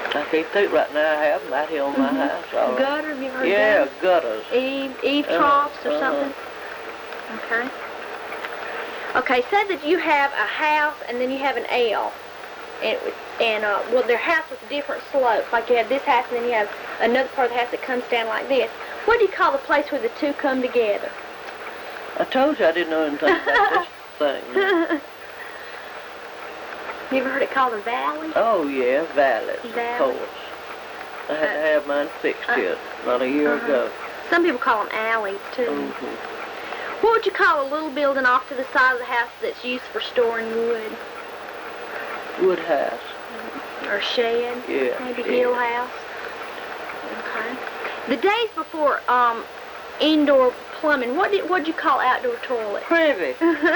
I can't think right now. I have them out here on my house. Gutter, have you heard of yeah, that? gutters. Eave troughs or something? Okay. Okay, say that you have a house and then you have an L. Well, their house with different slopes. Like you have this house and then you have another part of the house that comes down like this. What do you call the place where the two come together? I told you I didn't know anything about this thing. No. You ever heard it called a valley? Oh, yeah, valleys, of course. I had to have mine fixed here about a year ago. Some people call them alleys, too. What would you call a little building off to the side of the house that's used for storing wood? Wood house. Or shed? Yeah. Maybe hill house? Okay. The days before indoor plumbing, what'd you call outdoor toilet? Privy.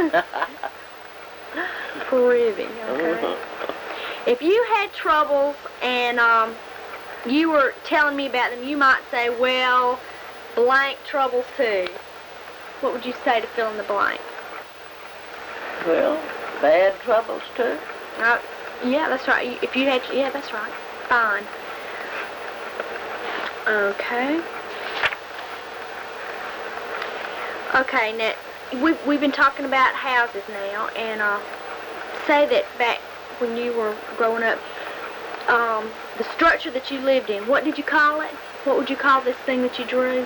Privy, okay. If you had troubles and you were telling me about them, you might say, well, blank troubles too. What would you say to fill in the blank? Well, bad troubles too. Yeah, that's right. If you had, yeah, that's right. Fine. Okay. Okay, now we've been talking about houses now, and say that back when you were growing up, the structure that you lived in, what did you call it? What would you call this thing that you drew?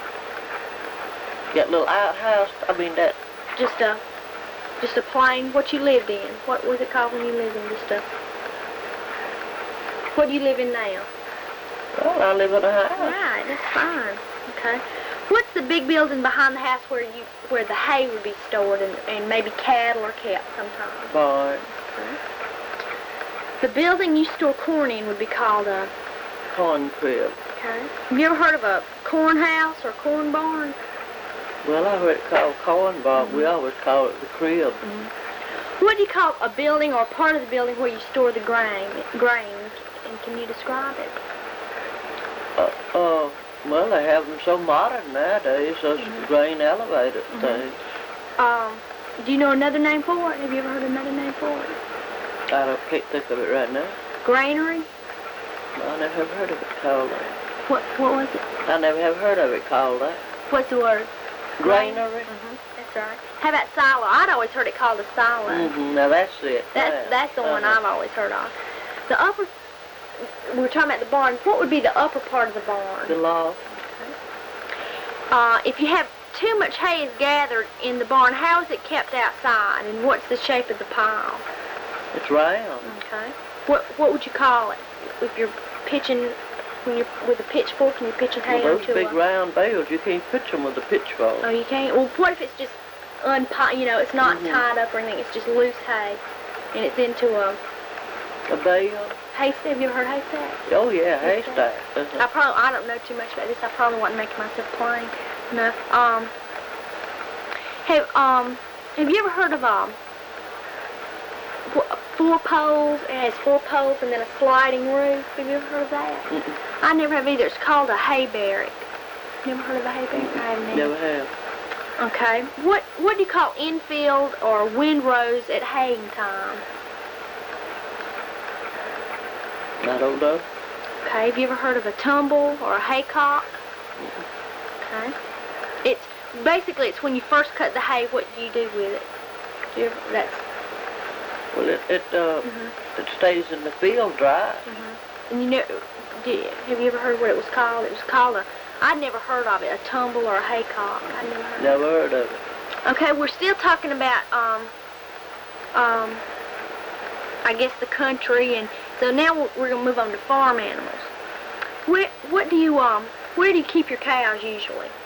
That little outhouse. I mean that. Just a plain. What you lived in? What was it called when you lived in? What do you live in now? Well, I live in a house. Right, that's fine. Okay. What's the big building behind the house where the hay would be stored and maybe cattle are kept sometimes? Barn. Okay. The building you store corn in would be called a corn crib. Okay. Have you ever heard of a corn house or corn barn? Well, I heard it called corn barn. We always call it the crib. What do you call a building or part of the building where you store the grain? And can you describe it? Well, they have them so modern nowadays, those grain elevator things. Do you know another name for it? Have you ever heard another name for it? I can't think of it right now. Granary? No, I never have heard of it called that. What was it? I never have heard of it called that. What's the word? Granary? That's right. How about silo? I'd always heard it called a silo. Now that's it. That's the one I've always heard of. The upper, we were talking about the barn. What would be the upper part of the barn? The loft. Okay. If you have too much hay is gathered in the barn, how is it kept outside? And what's the shape of the pile? It's round. Okay. What would you call it? If you're pitching, when you're with a pitchfork and you're pitching hay onto those big round bales, you can't pitch them with a pitchfork. Oh, you can't? Well, what if it's just it's not tied up or anything, it's just loose hay, and it's into a bale? Haystack. Have you ever heard haystack? Oh, yeah, haystack. I don't know too much about this. I probably wasn't making myself plain enough. Have you ever heard of 4 poles? It has 4 poles and then a sliding roof. Have you ever heard of that? I never have either. It's called a hay barrack. Never heard of a hay barrack? I haven't either. Never have. Okay. What do you call infield or windrows at haying time? I don't know. Okay. Have you ever heard of a tumble or a haycock? Okay. It's when you first cut the hay. What do you do with it? Well, it stays in the field dry. And have you ever heard what it was called? It was called I'd never heard of it, a tumble or a haycock. I'd never heard of it. Okay, we're still talking about, I guess the country, and so now we're going to move on to farm animals. Where do you keep your cows usually?